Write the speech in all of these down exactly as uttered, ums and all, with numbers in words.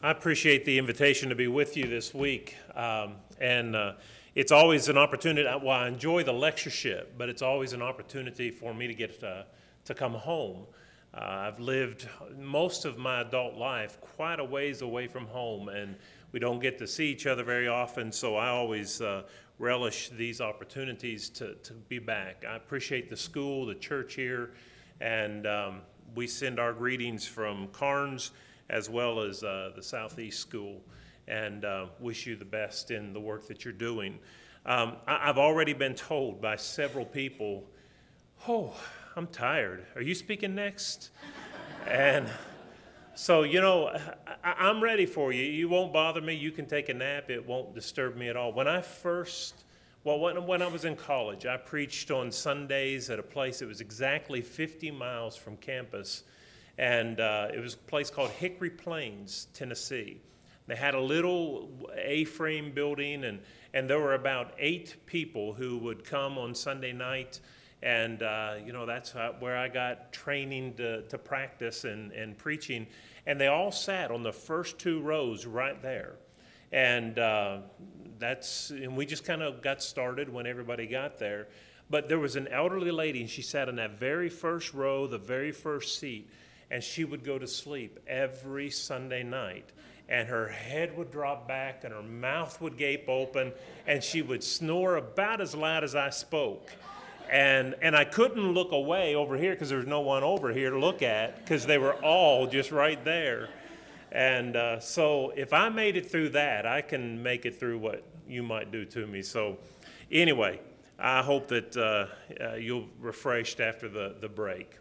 I appreciate the invitation to be with you this week. Um, and uh, it's always an opportunity. Well, I enjoy the lectureship, but it's always an opportunity for me to get uh, to come home. Uh, I've lived most of my adult life quite a ways away from home, and we don't get to see each other very often, so I always uh, relish these opportunities to, to be back. I appreciate the school, the church here, and um, we send our greetings from Carnes as well as uh, the Southeast School, and uh, wish you the best in the work that you're doing. Um, I- I've already been told by several people, oh, I'm tired. Are you speaking next? And so, you know, I- I'm ready for you. You won't bother me. You can take a nap. It won't disturb me at all. When I first, well, when, when I was in college, I preached on Sundays at a place that was exactly fifty miles from campus. And uh, it was a place called Hickory Plains, Tennessee. They had a little A-frame building, and, and there were about eight people who would come on Sunday night. And, uh, you know, that's how, where I got training to, to practice and, and preaching. And they all sat on the first two rows right there. And uh, that's, and we just kind of got started when everybody got there. But there was an elderly lady, and she sat in that very first row, the very first seat. And she would go to sleep every Sunday night. And her head would drop back, and her mouth would gape open, and she would snore about as loud as I spoke. And and I couldn't look away over here because there was no one over here to look at because they were all just right there. And uh, so if I made it through that, I can make it through what you might do to me. So anyway, I hope that uh, uh, you'll refreshed after the, the break.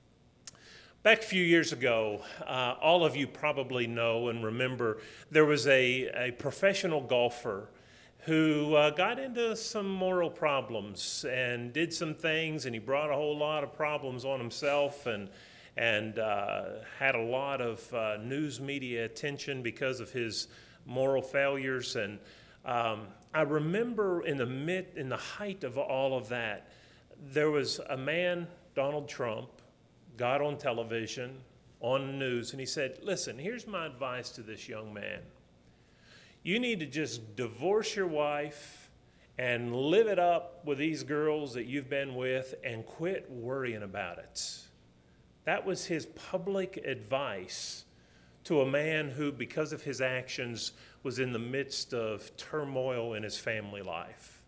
Back a few years ago, uh, all of you probably know and remember there was a, a professional golfer who uh, got into some moral problems and did some things, and he brought a whole lot of problems on himself and and uh, had a lot of uh, news media attention because of his moral failures. And um, I remember in the mid, in the height of all of that, there was a man, Donald Trump, got on television, on the news, and he said, listen, here's my advice to this young man. You need to just divorce your wife and live it up with these girls that you've been with and quit worrying about it. That was his public advice to a man who, because of his actions, was in the midst of turmoil in his family life.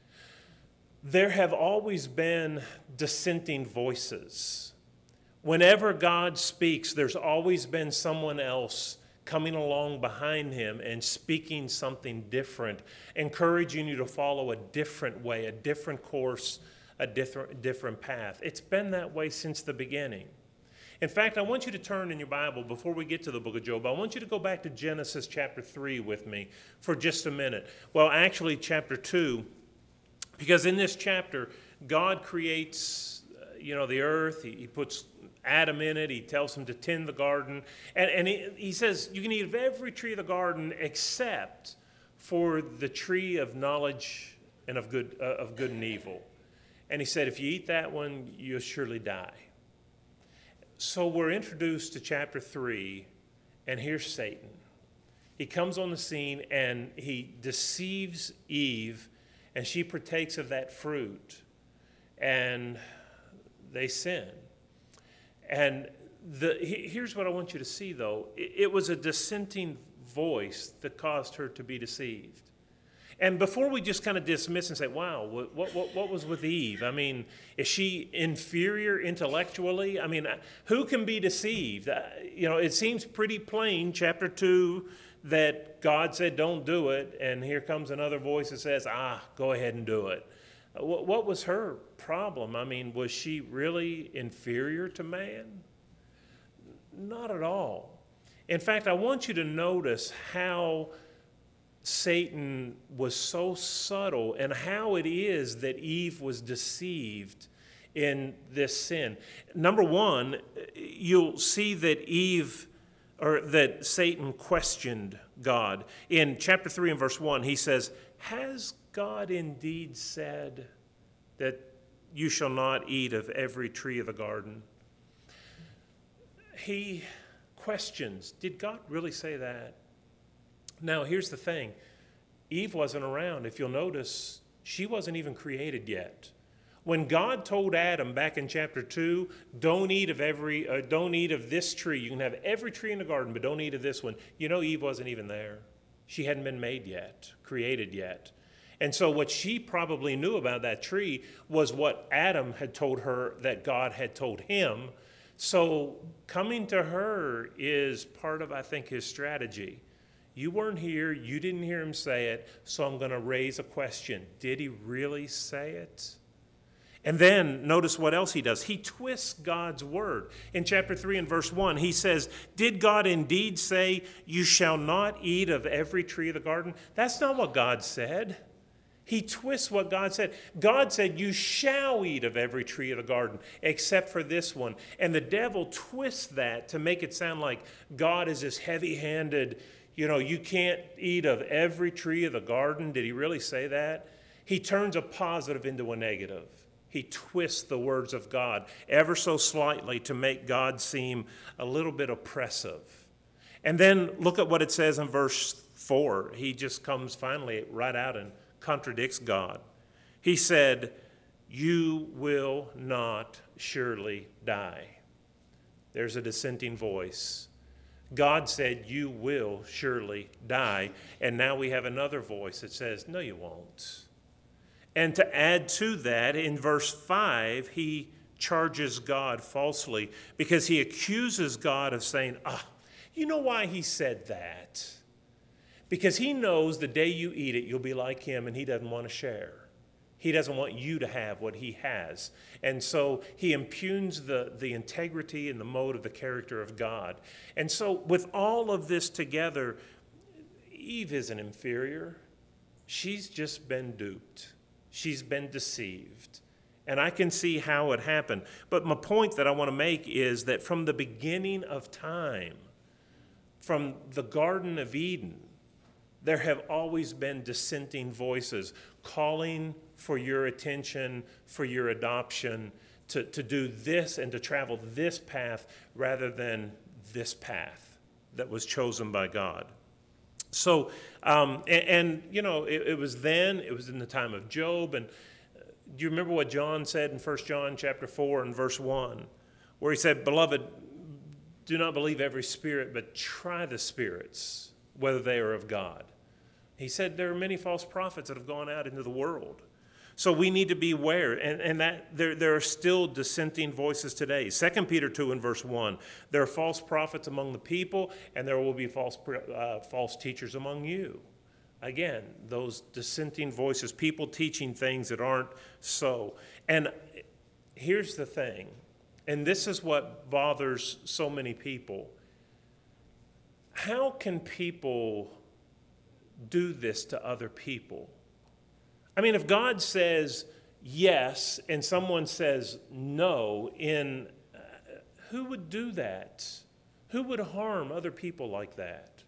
There have always been dissenting voices. Whenever God speaks, there's always been someone else coming along behind him and speaking something different, encouraging you to follow a different way, a different course, a different, different path. It's been that way since the beginning. In fact, I want you to turn in your Bible, before we get to the book of Job, I want you to go back to Genesis chapter three with me for just a minute. Well, actually, chapter two, because in this chapter, God creates, uh, you know, the earth. He, he puts Adam in it. He tells him to tend the garden. And, and he, he says, you can eat of every tree of the garden except for the tree of knowledge and of good, uh, of good and evil. And he said, if you eat that one, you'll surely die. So we're introduced to chapter three, and here's Satan. He comes on the scene, and he deceives Eve, and she partakes of that fruit, and they sin. And the, here's what I want you to see, though. It, it was a dissenting voice that caused her to be deceived. And before we just kind of dismiss and say, wow, what, what, what was with Eve? I mean, is she inferior intellectually? I mean, who can be deceived? Uh, you know, it seems pretty plain, chapter two, that God said, don't do it. And here comes another voice that says, ah, go ahead and do it. What, what was her problem? I mean, was she really inferior to man? Not at all. In fact, I want you to notice how Satan was so subtle and how it is that Eve was deceived in this sin. Number one, you'll see that Eve, or that Satan questioned God. In chapter three and verse one, he says, has God indeed said that you shall not eat of every tree of the garden? He questions. Did God really say that? Now, here's the thing. Eve wasn't around. If you'll notice, she wasn't even created yet. When God told Adam back in chapter two, don't eat of every, uh, don't eat of this tree. You can have every tree in the garden, but don't eat of this one. You know, Eve wasn't even there. She hadn't been made yet, created yet. And so what she probably knew about that tree was what Adam had told her that God had told him. So coming to her is part of, I think, his strategy. You weren't here, you didn't hear him say it, so I'm going to raise a question. Did he really say it? And then notice what else he does. He twists God's word. In chapter three and verse one, he says, did God indeed say, you shall not eat of every tree of the garden? That's not what God said. He twists what God said. God said, you shall eat of every tree of the garden, except for this one. And the devil twists that to make it sound like God is this heavy-handed, you know, you can't eat of every tree of the garden. Did he really say that? He turns a positive into a negative. He twists the words of God ever so slightly to make God seem a little bit oppressive. And then look at what it says in verse four. He just comes finally right out and contradicts God. He said, you will not surely die. There's a dissenting voice. God said, you will surely die. And now we have another voice that says, no, you won't. And to add to that, in verse five, he charges God falsely because he accuses God of saying, ah, you know why he said that? Because he knows the day you eat it, you'll be like him, and he doesn't want to share. He doesn't want you to have what he has. And so he impugns the, the integrity and the mode of the character of God. And so with all of this together, Eve isn't inferior. She's just been duped. She's been deceived. And I can see how it happened. But my point that I want to make is that from the beginning of time, from the Garden of Eden, there have always been dissenting voices calling for your attention, for your adoption, to, to do this and to travel this path rather than this path that was chosen by God. So, um, and, and, you know, it, it was then, it was in the time of Job. And uh, do you remember what John said in First John chapter four and verse one, where he said, beloved, do not believe every spirit, but try the spirits, whether they are of God. He said there are many false prophets that have gone out into the world. So we need to be aware, and, and that there, there are still dissenting voices today. Second Peter two and verse one, there are false prophets among the people, and there will be false, uh, false teachers among you. Again, those dissenting voices, people teaching things that aren't so. And here's the thing, and this is what bothers so many people. How can people do this to other people? I mean, if God says yes and someone says no, in uh, who would do that? Who would harm other people like that?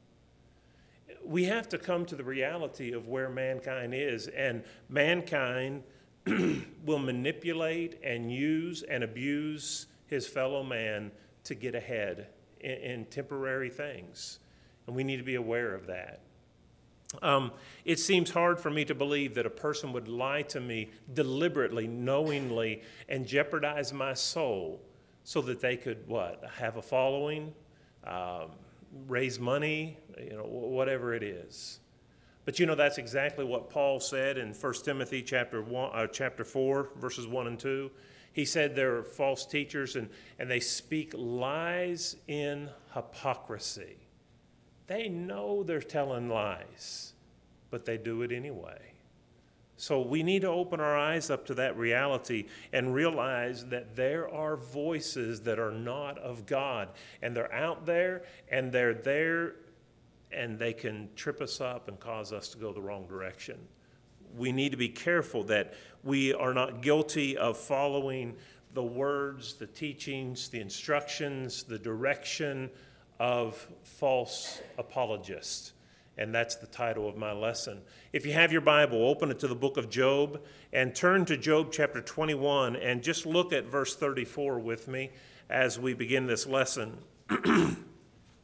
We have to come to the reality of where mankind is, and mankind will manipulate and use and abuse his fellow man to get ahead in, in temporary things, and we need to be aware of that. Um, it seems hard for me to believe that a person would lie to me deliberately, knowingly, and jeopardize my soul so that they could, what, have a following, um, raise money, you know, whatever it is. But you know, that's exactly what Paul said in First Timothy chapter one, uh, chapter four, verses one and two. He said there are false teachers and, and they speak lies in hypocrisy. They know they're telling lies, but they do it anyway. So we need to open our eyes up to that reality and realize that there are voices that are not of God, and they're out there, and they're there, and they can trip us up and cause us to go the wrong direction. We need to be careful that we are not guilty of following the words, the teachings, the instructions, the direction of false apologists. And that's the title of my lesson. If you have your Bible, open it to the book of Job and turn to Job chapter twenty-one and just look at verse thirty-four with me as we begin this lesson.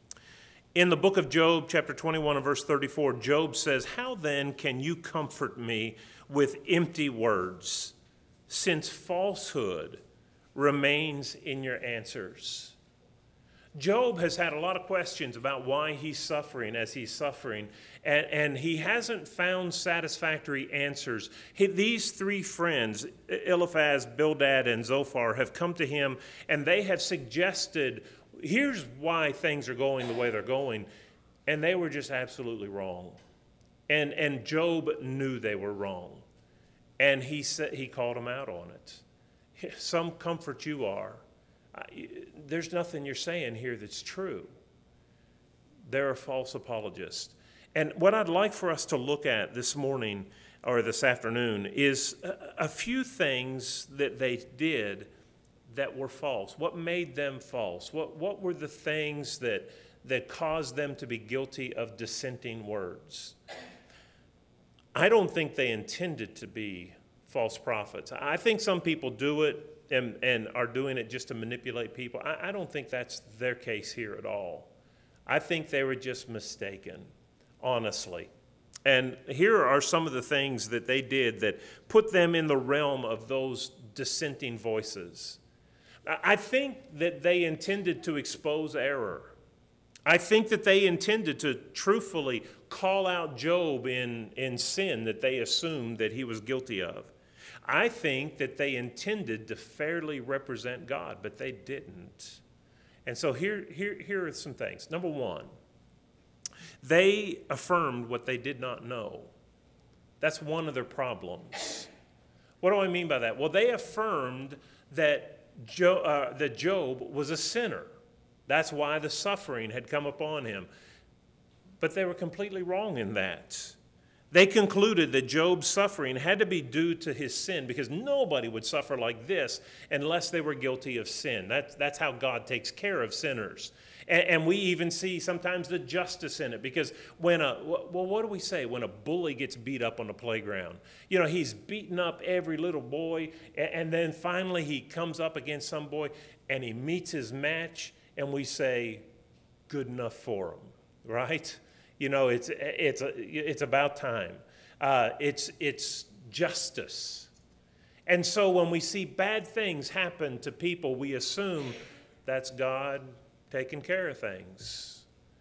In the book of Job, chapter twenty-one and verse thirty-four, Job says, "How then can you comfort me with empty words, since falsehood remains in your answers?" Job has had a lot of questions about why he's suffering as he's suffering, and, and he hasn't found satisfactory answers. He, these three friends, Eliphaz, Bildad, and Zophar, have come to him, and they have suggested, here's why things are going the way they're going, and they were just absolutely wrong. And, and Job knew they were wrong, and he said, he called them out on it. Some comfort you are. There's nothing you're saying here that's true. They're a false apologist. And what I'd like for us to look at this morning or this afternoon is a, a few things that they did that were false. What made them false? What, what were the things that, that caused them to be guilty of dissenting words? I don't think they intended to be false prophets. I think some people do it and, and are doing it just to manipulate people. I, I don't think that's their case here at all. I think they were just mistaken, honestly. And here are some of the things that they did that put them in the realm of those dissenting voices. I think that they intended to expose error. I think that they intended to truthfully call out Job in, in sin that they assumed that he was guilty of. I think that they intended to fairly represent God, but they didn't. And so here, here, here are some things. Number one, they affirmed what they did not know. That's one of their problems. What do I mean by that? Well, they affirmed that Job, uh, that Job was a sinner. That's why the suffering had come upon him. But they were completely wrong in that. They concluded that Job's suffering had to be due to his sin because nobody would suffer like this unless they were guilty of sin. That's, that's how God takes care of sinners. And, and we even see sometimes the justice in it because when a, well, what do we say? When a bully gets beat up on the playground, you know, he's beating up every little boy, and, and then finally he comes up against some boy and he meets his match, and we say, good enough for him, right? You know, it's it's it's about time. Uh, it's it's justice. And so when we see bad things happen to people, we assume that's God taking care of things.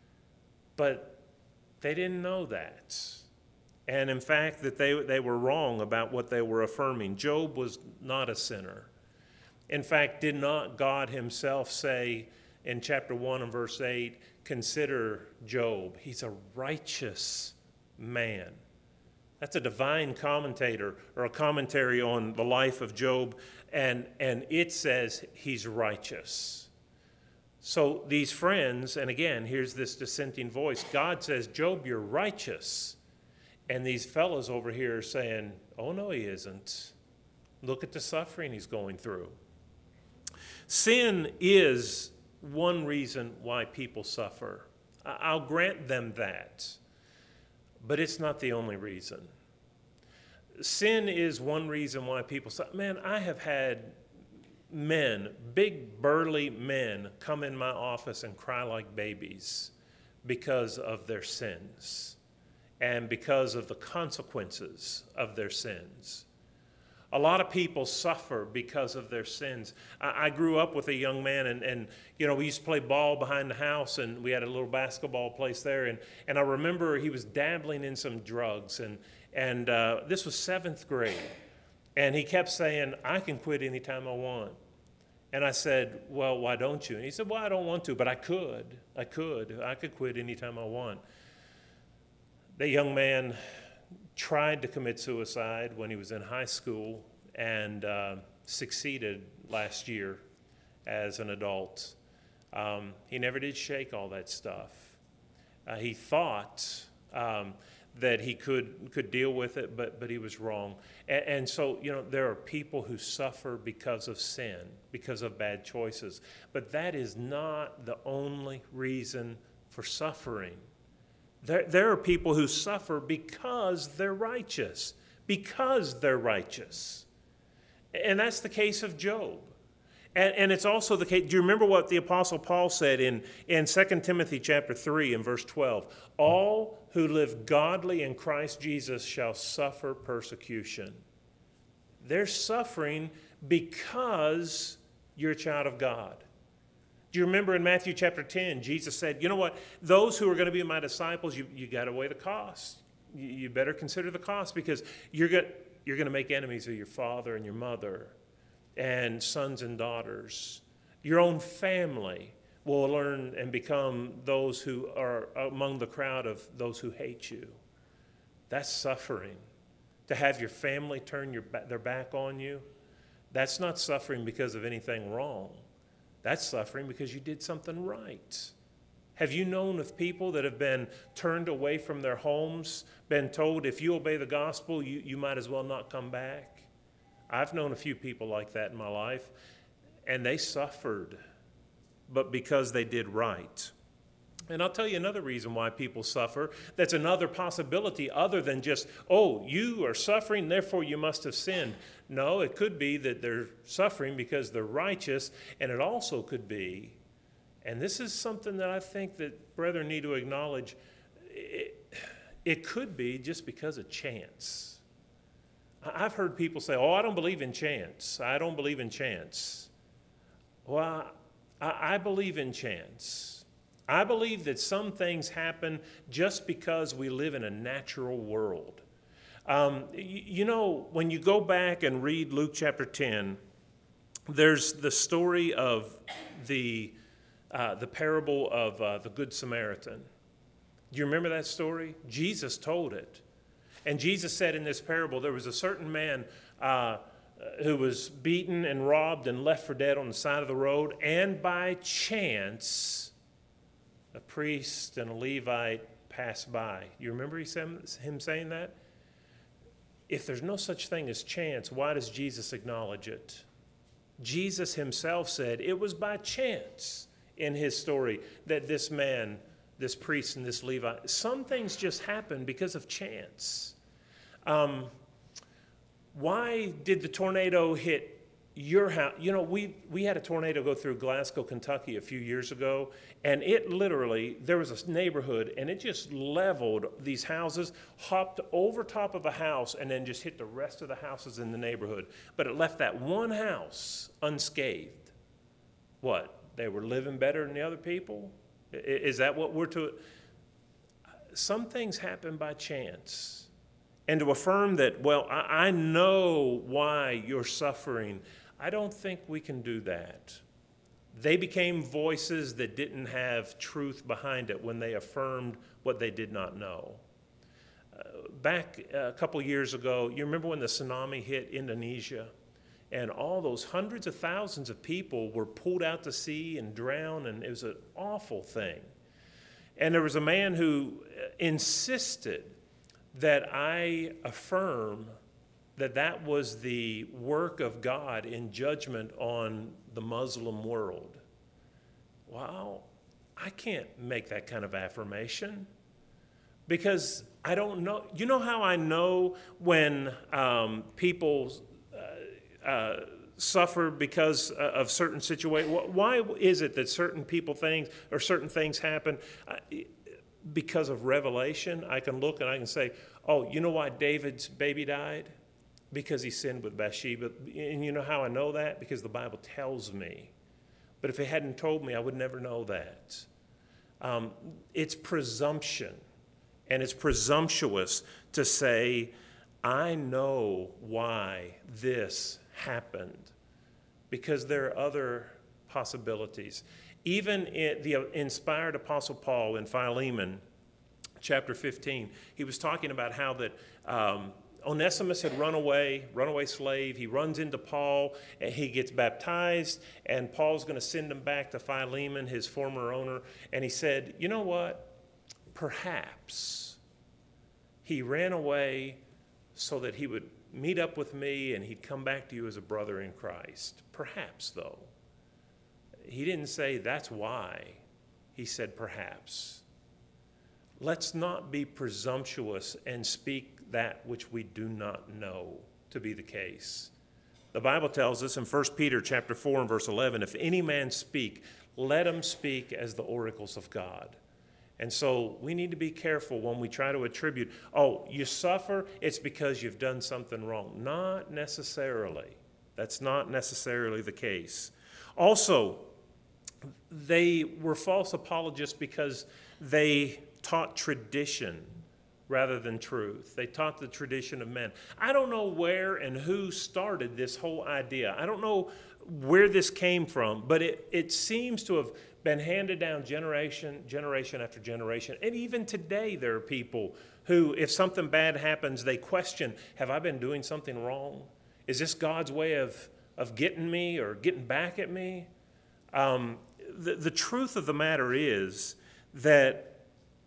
But they didn't know that. And in fact, that they they were wrong about what they were affirming. Job was not a sinner. In fact, did not God himself say in chapter one and verse eight, consider Job. He's a righteous man. That's a divine commentator or a commentary on the life of Job, and, and it says he's righteous. So these friends, and again, here's this dissenting voice. God says, Job, you're righteous. And these fellows over here are saying, oh, no, he isn't. Look at the suffering he's going through. Sin is one reason why people suffer. I'll grant them that, but it's not the only reason. Sin is one reason why people suffer. Man, I have had men, big burly men, come in my office and cry like babies because of their sins and because of the consequences of their sins. A lot of people suffer because of their sins. I, I grew up with a young man, and, and you know, we used to play ball behind the house, and we had a little basketball place there. And, and I remember he was dabbling in some drugs, and, and uh, this was seventh grade. And he kept saying, I can quit anytime I want. And I said, well, why don't you? And he said, well, I don't want to, but I could. I could. I could quit anytime I want. That young man tried to commit suicide when he was in high school and uh, succeeded last year as an adult. Um, he never did shake all that stuff. Uh, he thought um, that he could could deal with it, but but he was wrong. And, and so, you know, there are people who suffer because of sin, because of bad choices. But that is not the only reason for suffering. There, there are people who suffer because they're righteous, because they're righteous. And that's the case of Job. And, and it's also the case, do you remember what the Apostle Paul said in, in Second Timothy chapter three and verse twelve? All who live godly in Christ Jesus shall suffer persecution. They're suffering because you're a child of God. Do you remember in Matthew chapter ten, Jesus said, you know what, those who are going to be my disciples, you, you got to weigh the cost. You, you better consider the cost, because you're going you're going to make enemies of your father and your mother and sons and daughters. Your own family will learn and become those who are among the crowd of those who hate you. That's suffering. To have your family turn your, their back on you, that's not suffering because of anything wrong. That's suffering because you did something right. Have you known of people that have been turned away from their homes, been told if you obey the gospel, you, you might as well not come back? I've known a few people like that in my life, and they suffered, but because they did right. And I'll tell you another reason why people suffer. That's another possibility other than just, oh, you are suffering, therefore you must have sinned. No, it could be that they're suffering because they're righteous, and it also could be, and this is something that I think that brethren need to acknowledge, it, it could be just because of chance. I've heard people say, oh, I don't believe in chance. I don't believe in chance. Well, I, I believe in chance. I believe that some things happen just because we live in a natural world. Um, you, you know, when you go back and read Luke chapter ten, there's the story of the, uh, the parable of uh, the Good Samaritan. Do you remember that story? Jesus told it. And Jesus said in this parable, there was a certain man uh, who was beaten and robbed and left for dead on the side of the road, and by chance, a priest and a Levite passed by. You remember he said, him saying that? If there's no such thing as chance, why does Jesus acknowledge it? Jesus himself said it was by chance in his story that this man, this priest and this Levite, some things just happen because of chance. Um, why did the tornado hit your house? You know, we, we had a tornado go through Glasgow, Kentucky a few years ago, and it literally, there was a neighborhood, and it just leveled these houses, hopped over top of a house, and then just hit the rest of the houses in the neighborhood. But it left that one house unscathed. What? They were living better than the other people? Is that what we're to? Some things happen by chance. And to affirm that, well, I, I know why you're suffering, I don't think we can do that. They became voices that didn't have truth behind it when they affirmed what they did not know. Uh, back a couple years ago, you remember when the tsunami hit Indonesia? And all those hundreds of thousands of people were pulled out to sea and drowned, and it was an awful thing. And there was a man who insisted that I affirm that that was the work of God in judgment on the Muslim world. Well, I can't make that kind of affirmation because I don't know. You know how I know when um, people uh, uh, suffer because of certain situations? Why is it that certain people things or certain things happen? Because of revelation, I can look and I can say, oh, you know why David's baby died? Because he sinned with Bathsheba. And you know how I know that? Because the Bible tells me. But if it hadn't told me, I would never know that. Um, it's presumption, and it's presumptuous to say, I know why this happened, because there are other possibilities. Even in the inspired Apostle Paul in Philemon, chapter fifteen, he was talking about how that um, Onesimus had run away, runaway slave. He runs into Paul, and he gets baptized, and Paul's going to send him back to Philemon, his former owner. And he said, you know what? Perhaps he ran away so that he would meet up with me and he'd come back to you as a brother in Christ. Perhaps, though. He didn't say that's why. He said perhaps. Let's not be presumptuous and speak that which we do not know to be the case. The Bible tells us in First Peter chapter four and verse eleven, if any man speak, let him speak as the oracles of God. And so we need to be careful when we try to attribute, oh, you suffer, it's because you've done something wrong. Not necessarily. That's not necessarily the case. Also, they were false apologists because they taught tradition rather than truth. They taught the tradition of men. I don't know where and who started this whole idea. I don't know where this came from, but it, it seems to have been handed down generation, generation after generation. And even today there are people who, if something bad happens, they question, have I been doing something wrong? Is this God's way of, of getting me or getting back at me? Um, the, the truth of the matter is that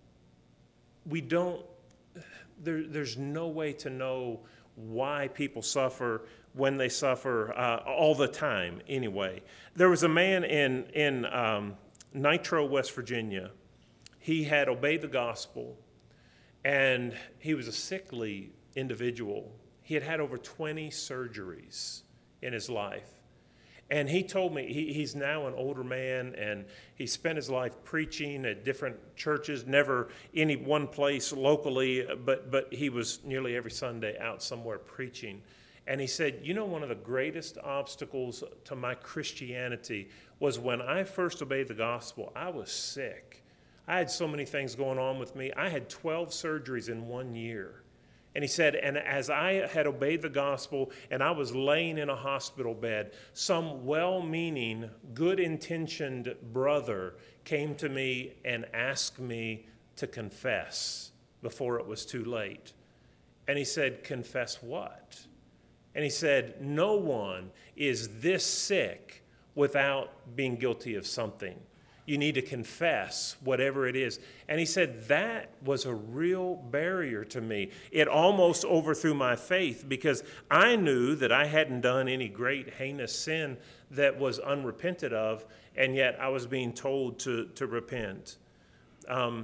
we don't, there, there's no way to know why people suffer when they suffer uh, all the time anyway. There was a man in, in um, Nitro, West Virginia. He had obeyed the gospel, and he was a sickly individual. He had had over twenty surgeries in his life. And he told me, he, he's now an older man, and he spent his life preaching at different churches, never any one place locally, but, but he was nearly every Sunday out somewhere preaching. And he said, you know, one of the greatest obstacles to my Christianity was when I first obeyed the gospel, I was sick. I had so many things going on with me. I had twelve surgeries in one year. And he said, and as I had obeyed the gospel and I was laying in a hospital bed, some well-meaning, good-intentioned brother came to me and asked me to confess before it was too late. And he said, confess what? And he said, no one is this sick without being guilty of something. You need to confess whatever it is. And he said that was a real barrier to me. It almost overthrew my faith because I knew that I hadn't done any great heinous sin that was unrepented of, and yet I was being told to, to repent. Um,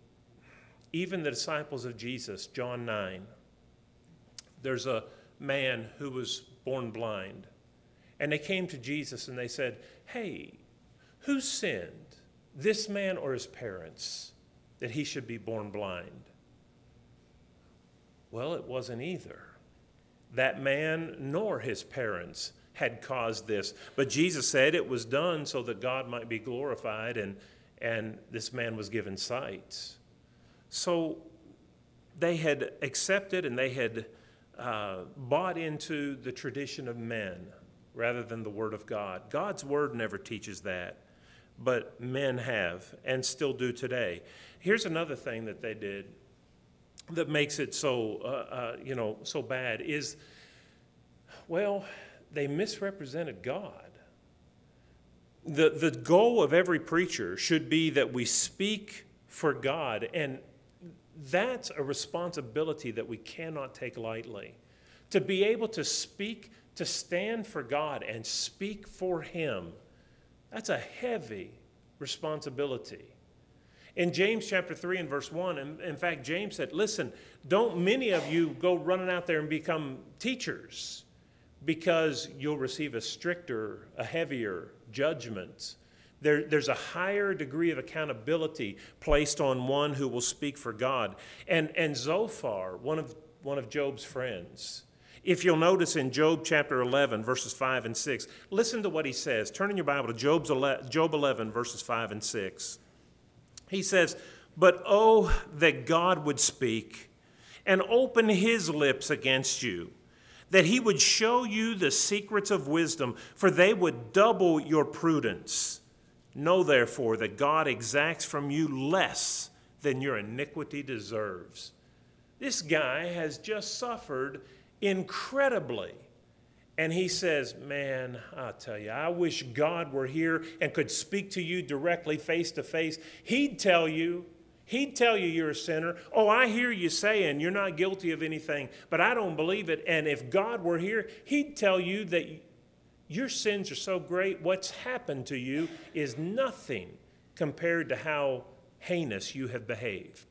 even the disciples of Jesus, John nine, there's a man who was born blind. And they came to Jesus and they said, hey, who sinned, this man or his parents, that he should be born blind? Well, it wasn't either. That man nor his parents had caused this. But Jesus said it was done so that God might be glorified, and, and this man was given sight. So they had accepted and they had uh, bought into the tradition of men rather than the Word of God. God's Word never teaches that. But men have and still do today. Here's another thing that they did that makes it so, uh, uh, you know, so bad is, well, they misrepresented God. The, the goal of every preacher should be that we speak for God, and that's a responsibility that we cannot take lightly. To be able to speak, to stand for God and speak for Him, that's a heavy responsibility. In James chapter three and verse one, in, in fact, James said, listen, don't many of you go running out there and become teachers, because you'll receive a stricter, a heavier judgment. There, there's a higher degree of accountability placed on one who will speak for God. And, and Zophar, one of, one of Job's friends, if you'll notice in Job chapter eleven, verses five and six, listen to what he says. Turn in your Bible to Job's ele- Job eleven, verses five and six. He says, but oh, that God would speak and open his lips against you, that he would show you the secrets of wisdom, for they would double your prudence. Know therefore that God exacts from you less than your iniquity deserves. This guy has just suffered incredibly. And he says, man, I'll tell you, I wish God were here and could speak to you directly face to face. He'd tell you, he'd tell you you're a sinner. Oh, I hear you saying you're not guilty of anything, but I don't believe it. And if God were here, he'd tell you that your sins are so great, what's happened to you is nothing compared to how heinous you have behaved.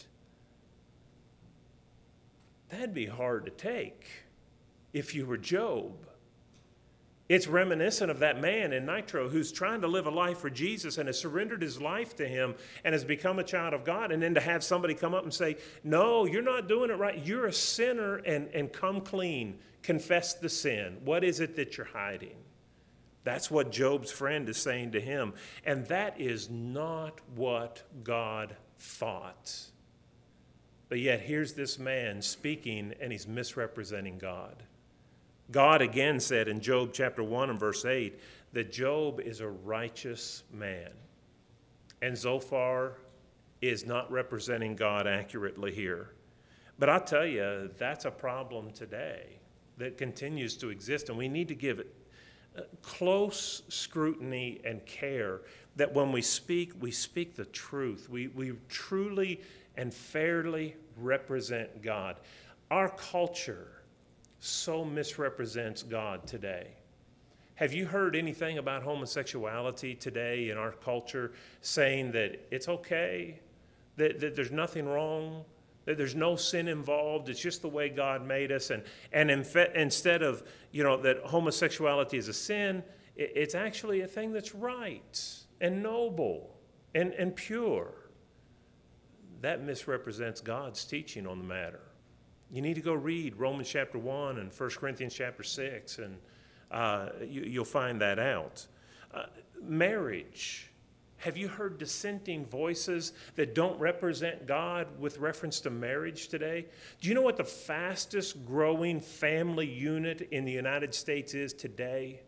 That'd be hard to take if you were Job. It's reminiscent of that man in Nitro who's trying to live a life for Jesus and has surrendered his life to him and has become a child of God. And then to have somebody come up and say, no, you're not doing it right. You're a sinner, and, and come clean. Confess the sin. What is it that you're hiding? That's what Job's friend is saying to him. And that is not what God thought. But yet here's this man speaking, and he's misrepresenting God. God again said in Job chapter one and verse eight that Job is a righteous man. And Zophar is not representing God accurately here. But I tell you, that's a problem today that continues to exist, and we need to give it close scrutiny and care that when we speak, we speak the truth. We, we truly and fairly represent God. Our culture so misrepresents God today. Have you heard anything about homosexuality today in our culture saying that it's okay, that, that there's nothing wrong, that there's no sin involved, it's just the way God made us, and, and in fe- instead of, you know, that homosexuality is a sin, it, it's actually a thing that's right and noble and, and pure? That misrepresents God's teaching on the matter. You need to go read Romans chapter one and First Corinthians chapter six, and uh, you, you'll find that out. Uh, marriage. Have you heard dissenting voices that don't represent God with reference to marriage today? Do you know what the fastest growing family unit in the United States is today?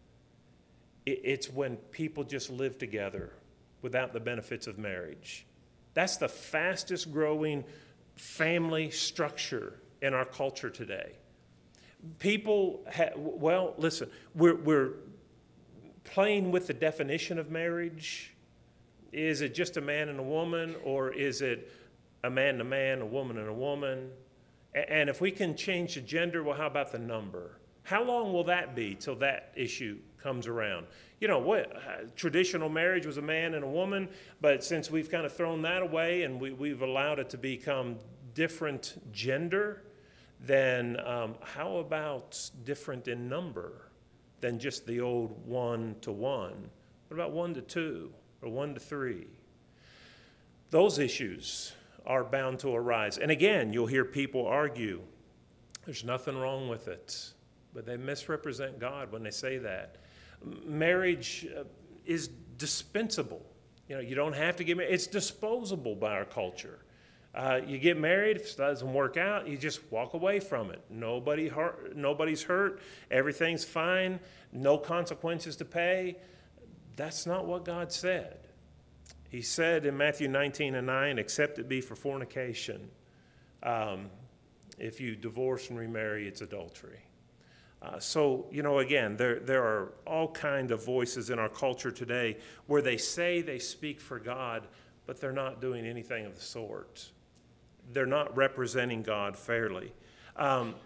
It, it's when people just live together without the benefits of marriage. That's the fastest growing family structure in our culture today. People, ha- well, listen, we're, we're playing with the definition of marriage. Is it just a man and a woman, or is it a man and a man, a woman and a woman? A- and if we can change the gender, well, how about the number? How long will that be till that issue comes around? You know, what uh, traditional marriage was a man and a woman, but since we've kind of thrown that away and we, we've allowed it to become different gender, then um, how about different in number than just the old one to one? What about one to two or one to three? Those issues are bound to arise. And again, you'll hear people argue, there's nothing wrong with it. But they misrepresent God when they say that. Marriage uh, is dispensable. You know, you don't have to get married. It's disposable by our culture. Uh, you get married, if it doesn't work out, you just walk away from it. Nobody hurt, nobody's hurt. Everything's fine. No consequences to pay. That's not what God said. He said in Matthew nineteen and nine, except it be for fornication. Um, if you divorce and remarry, it's adultery. Uh, so, you know, again, there, there are all kinds of voices in our culture today where they say they speak for God, but they're not doing anything of the sort. They're not representing God fairly. Um,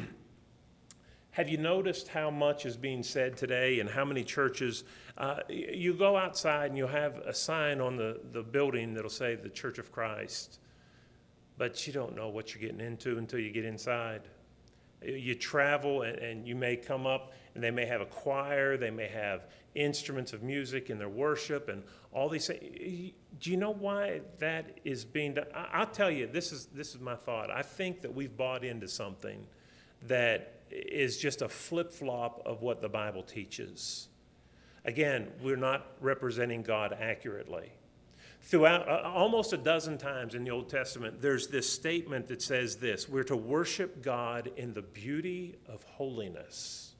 have you noticed how much is being said today and how many churches, uh, you go outside and you'll have a sign on the, the building that'll say the Church of Christ, but you don't know what you're getting into until you get inside. You travel and, and you may come up and they may have a choir, they may have instruments of music in their worship and all these things. Do you know why that is being done? I, I'll tell you, this is, this is my thought. I think that we've bought into something that is just a flip-flop of what the Bible teaches. Again, we're not representing God accurately. Throughout uh, almost a dozen times in the Old Testament, there's this statement that says this: we're to worship God in the beauty of holiness.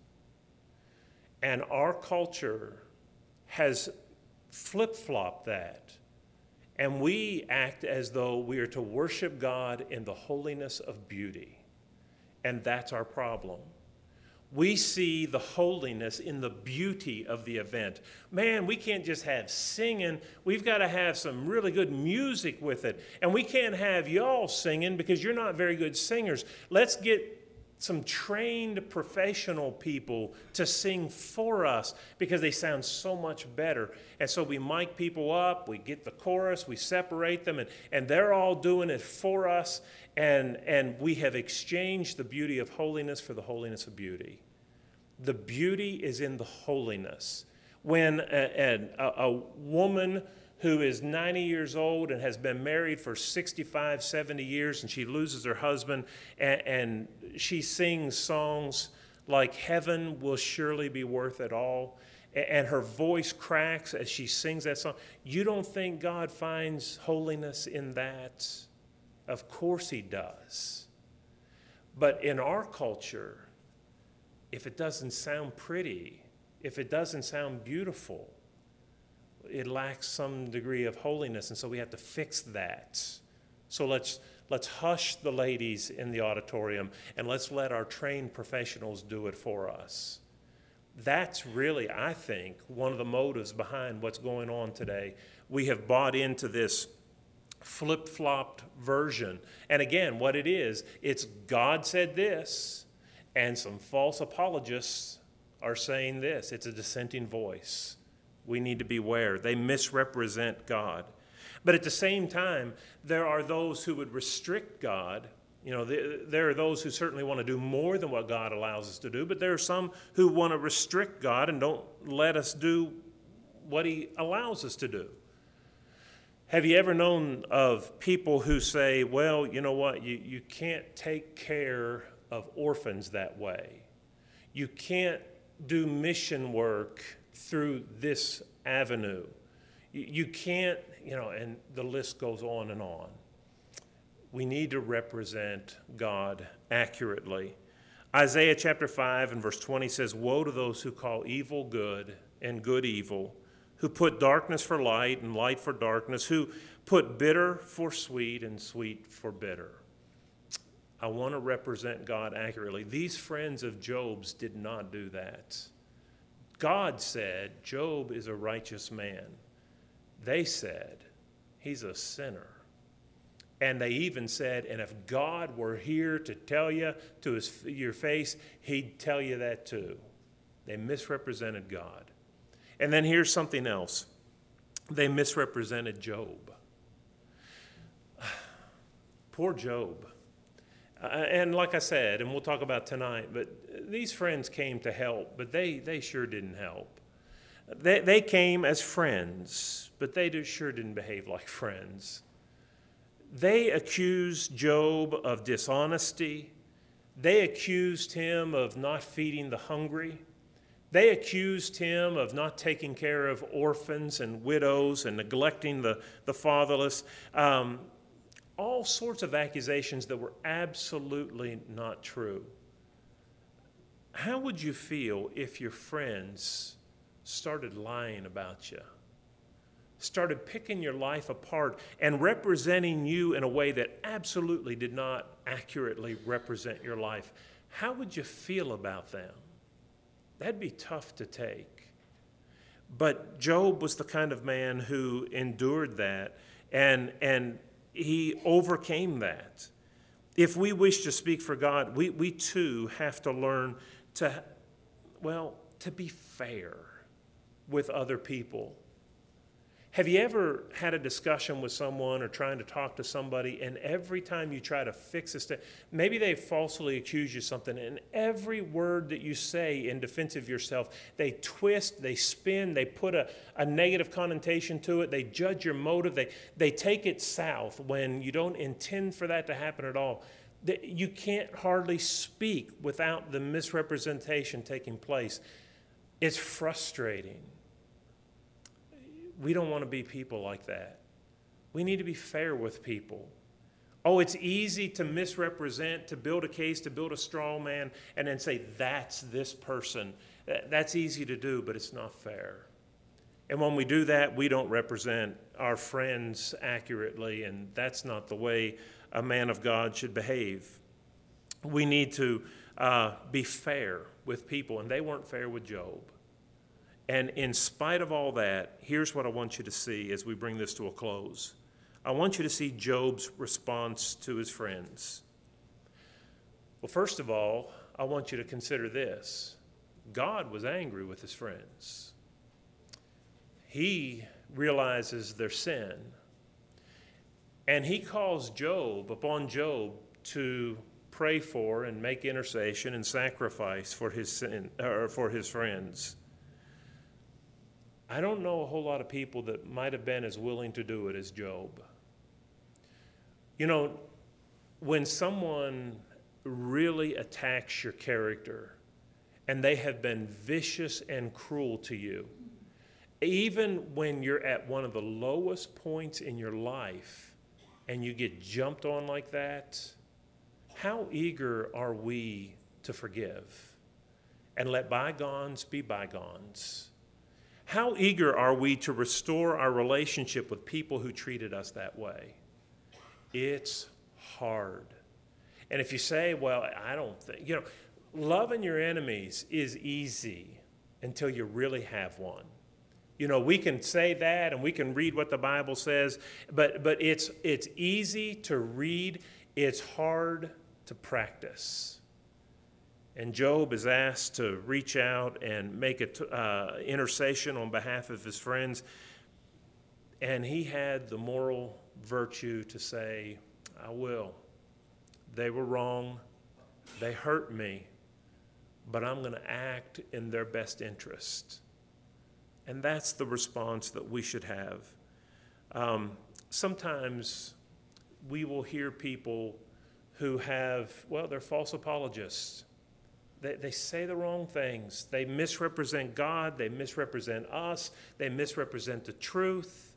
And our culture has flip-flopped that. And we act as though we are to worship God in the holiness of beauty. And that's our problem. We see the holiness in the beauty of the event. Man, we can't just have singing. We've got to have some really good music with it. And we can't have y'all singing because you're not very good singers. Let's get some trained professional people to sing for us because they sound so much better. And so we mic people up, we get the chorus, we separate them, and, and they're all doing it for us. And, and we have exchanged the beauty of holiness for the holiness of beauty. The beauty is in the holiness. When a, a, a woman who is ninety years old and has been married for sixty-five, seventy years, and she loses her husband, and, and she sings songs like "Heaven Will Surely Be Worth It All," and her voice cracks as she sings that song. You don't think God finds holiness in that? Of course he does. But in our culture, if it doesn't sound pretty, if it doesn't sound beautiful, it lacks some degree of holiness, and so we have to fix that. So let's let's hush the ladies in the auditorium, and let's let our trained professionals do it for us. That's really, I think, one of the motives behind what's going on today. We have bought into this flip-flopped version. And again, what it is, it's God said this, and some false apologists are saying this. It's a dissenting voice. We need to beware. They misrepresent God. But at the same time, there are those who would restrict God. You know, there are those who certainly want to do more than what God allows us to do, but there are some who want to restrict God and don't let us do what he allows us to do. Have you ever known of people who say, well, you know what, you, you can't take care of orphans that way. You can't do mission work through this avenue. You, you can't, you know, and the list goes on and on. We need to represent God accurately. Isaiah chapter five and verse twenty says, woe to those who call evil good and good evil, who put darkness for light and light for darkness, who put bitter for sweet and sweet for bitter. I want to represent God accurately. These friends of Job's did not do that. God said Job is a righteous man. They said he's a sinner. And they even said, and if God were here to tell you to his, your face, he'd tell you that too. They misrepresented God. And then here's something else. They misrepresented Job. Poor Job. Uh, and like I said, and we'll talk about tonight, but these friends came to help, but they, they sure didn't help. They, they came as friends, but they do, sure didn't behave like friends. They accused Job of dishonesty. They accused him of not feeding the hungry. They accused him of not taking care of orphans and widows and neglecting the, the fatherless. Um, all sorts of accusations that were absolutely not true. How would you feel if your friends started lying about you? Started picking your life apart and representing you in a way that absolutely did not accurately represent your life? How would you feel about them? That'd be tough to take. But Job was the kind of man who endured that, and, and he overcame that. If we wish to speak for God, we, we too have to learn to, well, to be fair with other people. Have you ever had a discussion with someone or trying to talk to somebody, and every time you try to fix a step, maybe they falsely accuse you of something, and every word that you say in defense of yourself, they twist, they spin, they put a, a negative connotation to it, they judge your motive, they, they take it south when you don't intend for that to happen at all. You can't hardly speak without the misrepresentation taking place. It's frustrating. We don't want to be people like that. We need to be fair with people. Oh, it's easy to misrepresent, to build a case, to build a straw man, and then say, that's this person. That's easy to do, but it's not fair. And when we do that, we don't represent our friends accurately, and that's not the way a man of God should behave. We need to uh, be fair with people, and they weren't fair with Job. And in spite of all that, here's what I want you to see as we bring this to a close. I want you to see Job's response to his friends. Well, first of all, I want you to consider this. God was angry with his friends. He realizes their sin. And he calls Job, upon Job, to pray for and make intercession and sacrifice for his sin, or for his friends. I don't know a whole lot of people that might have been as willing to do it as Job. You know, when someone really attacks your character and they have been vicious and cruel to you, even when you're at one of the lowest points in your life and you get jumped on like that, how eager are we to forgive and let bygones be bygones? How eager are we to restore our relationship with people who treated us that way? It's hard. And if you say, well, I don't think, you know, loving your enemies is easy until you really have one. You know, we can say that and we can read what the Bible says, but but it's it's easy to read, it's hard to practice. And Job is asked to reach out and make an uh, intercession on behalf of his friends, and he had the moral virtue to say, I will. They were wrong. They hurt me, but I'm going to act in their best interest. And that's the response that we should have. Um, sometimes we will hear people who have, well, they're false apologists. They, they say the wrong things. They misrepresent God. They misrepresent us. They misrepresent the truth.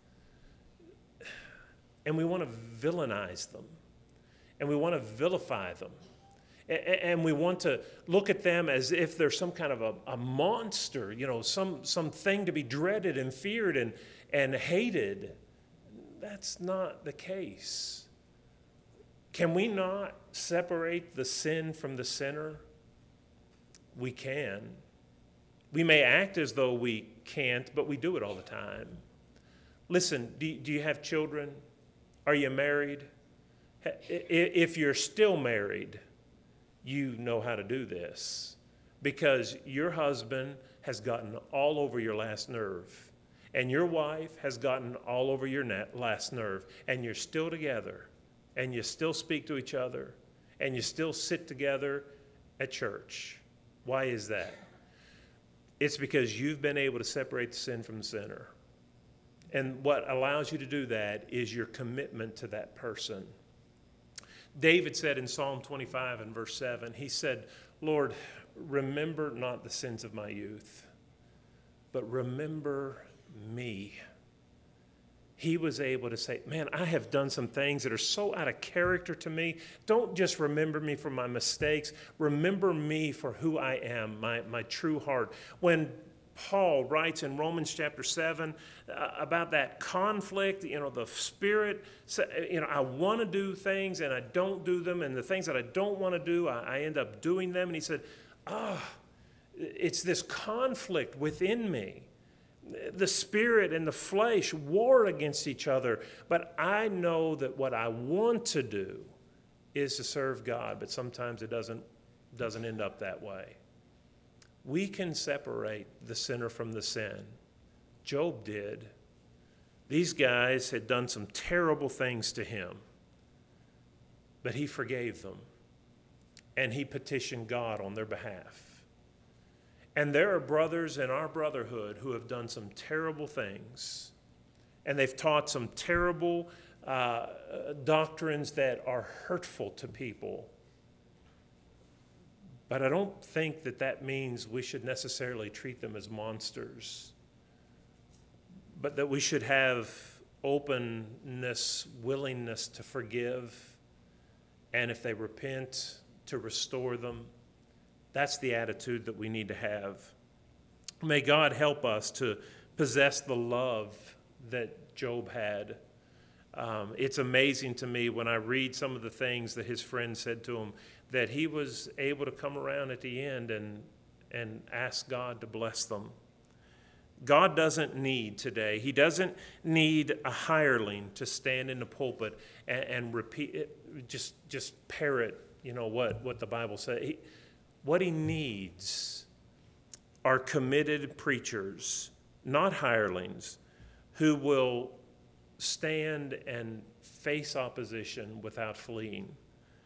And we want to villainize them. And we want to vilify them. And we want to look at them as if they're some kind of a, a monster, you know, some something to be dreaded and feared and, and hated. That's not the case. Can we not separate the sin from the sinner? We can. We may act as though we can't, but we do it all the time. Listen, do, do you have children? Are you married? If you're still married, you know how to do this because your husband has gotten all over your last nerve and your wife has gotten all over your last nerve, and you're still together and you still speak to each other and you still sit together at church. Why is that? It's because you've been able to separate the sin from the sinner. And what allows you to do that is your commitment to that person. David said in Psalm twenty-five and verse seven, he said, Lord, remember not the sins of my youth, but remember me. He was able to say, man, I have done some things that are so out of character to me. Don't just remember me for my mistakes. Remember me for who I am, my, my true heart. When Paul writes in Romans chapter seven uh, about that conflict, you know, the spirit, you know, I want to do things and I don't do them, and the things that I don't want to do, I, I end up doing them. And he said, ah, oh, it's this conflict within me. The spirit and the flesh war against each other, but I know that what I want to do is to serve God, but sometimes it doesn't, doesn't end up that way. We can separate the sinner from the sin. Job did. These guys had done some terrible things to him, but he forgave them, and he petitioned God on their behalf. And there are brothers in our brotherhood who have done some terrible things, and they've taught some terrible uh, doctrines that are hurtful to people. But I don't think that that means we should necessarily treat them as monsters, but that we should have openness, willingness to forgive, and if they repent, to restore them. That's the attitude that we need to have. May God help us to possess the love that Job had. Um, it's amazing to me when I read some of the things that his friends said to him, that he was able to come around at the end and, and ask God to bless them. God doesn't need today, he doesn't need a hireling to stand in the pulpit and, and repeat it, just, just parrot, you know, what, what the Bible says. He, what he needs are committed preachers, not hirelings, who will stand and face opposition without fleeing.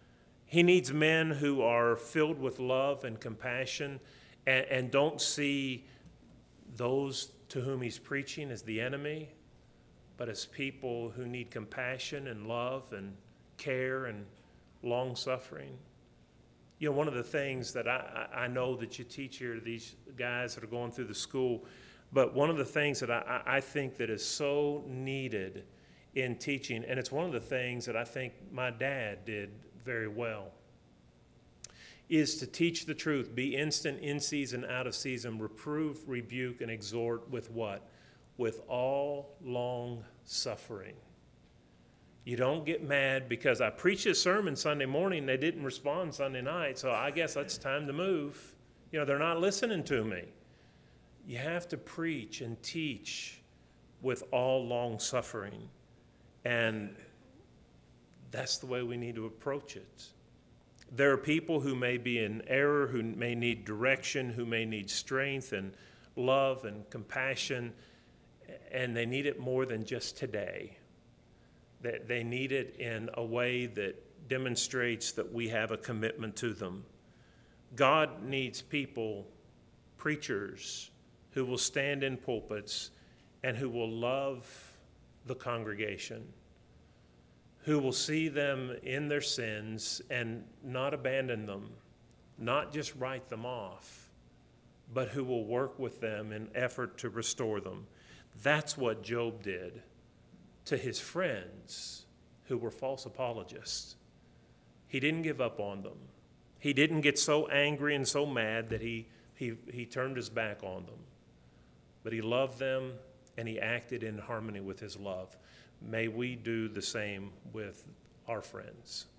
He needs men who are filled with love and compassion and, and don't see those to whom he's preaching as the enemy, but as people who need compassion and love and care and long-suffering. You know, one of the things that I, I know that you teach here to these guys that are going through the school, but one of the things that I, I think that is so needed in teaching, and it's one of the things that I think my dad did very well, is to teach the truth, be instant, in season, out of season, reprove, rebuke, and exhort with what? With all long suffering. You don't get mad because I preached a sermon Sunday morning, they didn't respond Sunday night, so I guess it's time to move. You know, they're not listening to me. You have to preach and teach with all long suffering, and that's the way we need to approach it. There are people who may be in error, who may need direction, who may need strength and love and compassion, and they need it more than just today. That they need it in a way that demonstrates that we have a commitment to them. God needs people, preachers, who will stand in pulpits and who will love the congregation, who will see them in their sins and not abandon them, not just write them off, but who will work with them in effort to restore them. That's what Job did to his friends who were false apologists. He didn't give up on them. He didn't get so angry and so mad that he, he, he turned his back on them. But he loved them and he acted in harmony with his love. May we do the same with our friends.